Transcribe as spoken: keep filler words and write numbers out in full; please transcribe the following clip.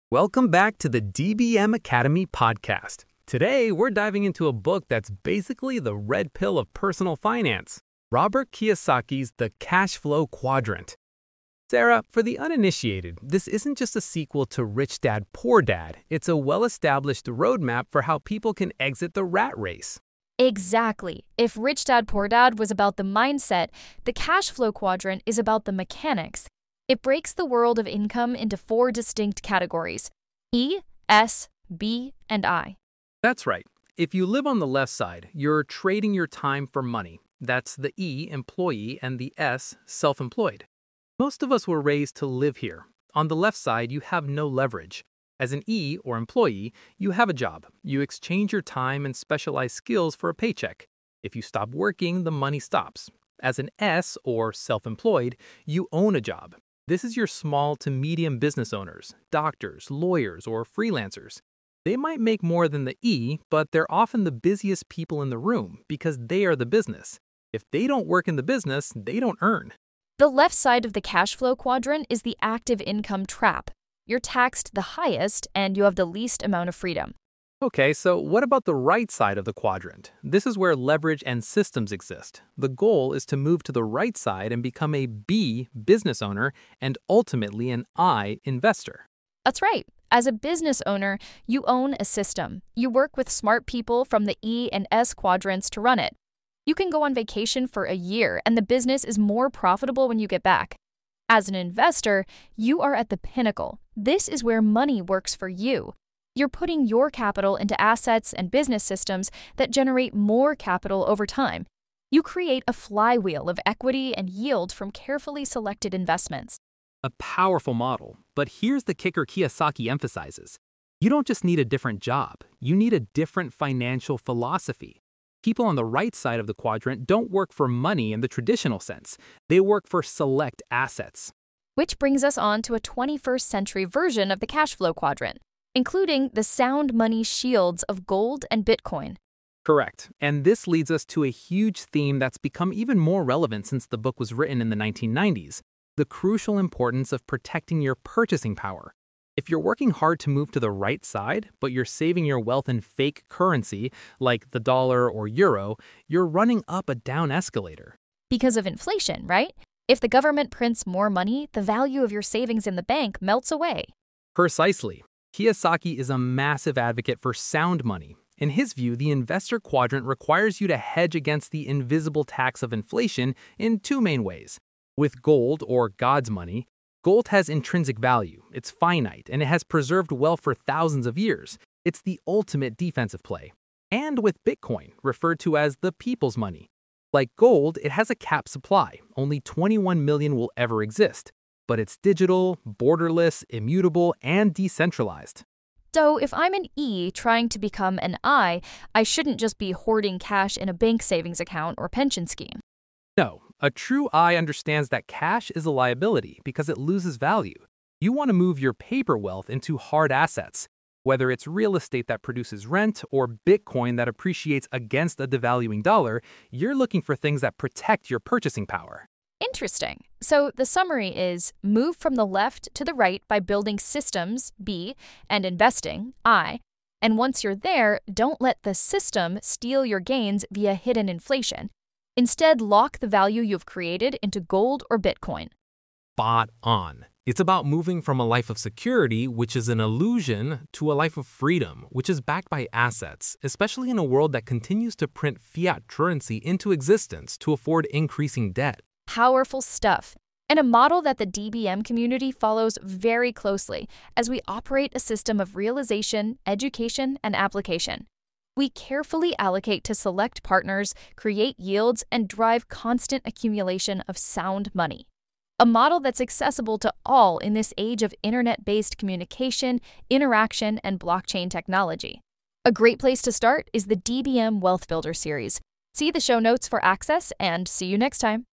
Welcome back to the D B M Academy podcast. Today, we're diving into a book that's basically the red pill of personal finance, Robert Kiyosaki's The Cash Flow Quadrant. Sarah, for the uninitiated, this isn't just a sequel to Rich Dad, Poor Dad. It's a well-established roadmap for how people can exit the rat race. Exactly. If Rich Dad, Poor Dad was about the mindset, the cash flow quadrant is about the mechanics. It breaks the world of income into four distinct categories: E, S, B, and I. That's right. If you live on the left side, you're trading your time for money. That's the E, employee, and the S, self-employed. Most of us were raised to live here. On the left side, you have no leverage. As an E, or employee, you have a job. You exchange your time and specialized skills for a paycheck. If you stop working, the money stops. As an S, or self-employed, you own a job. This is your small to medium business owners, doctors, lawyers, or freelancers. They might make more than the E, but they're often the busiest people in the room because they are the business. If they don't work in the business, they don't earn. The left side of the cash flow quadrant is the active income trap. You're taxed the highest and you have the least amount of freedom. Okay, so what about the right side of the quadrant? This is where leverage and systems exist. The goal is to move to the right side and become a B, business owner, and ultimately an I, investor. That's right. As a business owner, you own a system. You work with smart people from the E and S quadrants to run it. You can go on vacation for a year and the business is more profitable when you get back. As an investor, you are at the pinnacle. This is where money works for you. You're putting your capital into assets and business systems that generate more capital over time. You create a flywheel of equity and yield from carefully selected investments. A powerful model, but here's the kicker Kiyosaki emphasizes. You don't just need a different job, you need a different financial philosophy. People on the right side of the quadrant don't work for money in the traditional sense. They work for select assets. Which brings us on to a twenty-first century version of the cash flow quadrant, including the sound money shields of gold and Bitcoin. Correct. And this leads us to a huge theme that's become even more relevant since the book was written in the nineteen nineties, the crucial importance of protecting your purchasing power. If you're working hard to move to the right side, but you're saving your wealth in fake currency, like the dollar or euro, you're running up a down escalator. Because of inflation, right? If the government prints more money, the value of your savings in the bank melts away. Precisely. Kiyosaki is a massive advocate for sound money. In his view, the investor quadrant requires you to hedge against the invisible tax of inflation in two main ways. With gold, or God's money, gold has intrinsic value, it's finite, and it has preserved wealth for thousands of years. It's the ultimate defensive play. And with Bitcoin, referred to as the people's money. Like gold, it has a capped supply. Only twenty-one million will ever exist. But it's digital, borderless, immutable, and decentralized. So if I'm an E trying to become an I, I shouldn't just be hoarding cash in a bank savings account or pension scheme. No, a true I understands that cash is a liability because it loses value. You want to move your paper wealth into hard assets, whether it's real estate that produces rent or Bitcoin that appreciates against a devaluing dollar. You're looking for things that protect your purchasing power. Interesting. So the summary is move from the left to the right by building systems, B, and investing, I. And once you're there, don't let the system steal your gains via hidden inflation. Instead, lock the value you've created into gold or Bitcoin. Spot on. It's about moving from a life of security, which is an illusion, to a life of freedom, which is backed by assets, especially in a world that continues to print fiat currency into existence to afford increasing debt. Powerful stuff, and a model that the D B M community follows very closely as we operate a system of realization, education, and application. We carefully allocate to select partners, create yields, and drive constant accumulation of sound money. A model that's accessible to all in this age of internet-based communication, interaction, and blockchain technology. A great place to start is the D B M Wealth Builder series. See the show notes for access, and see you next time.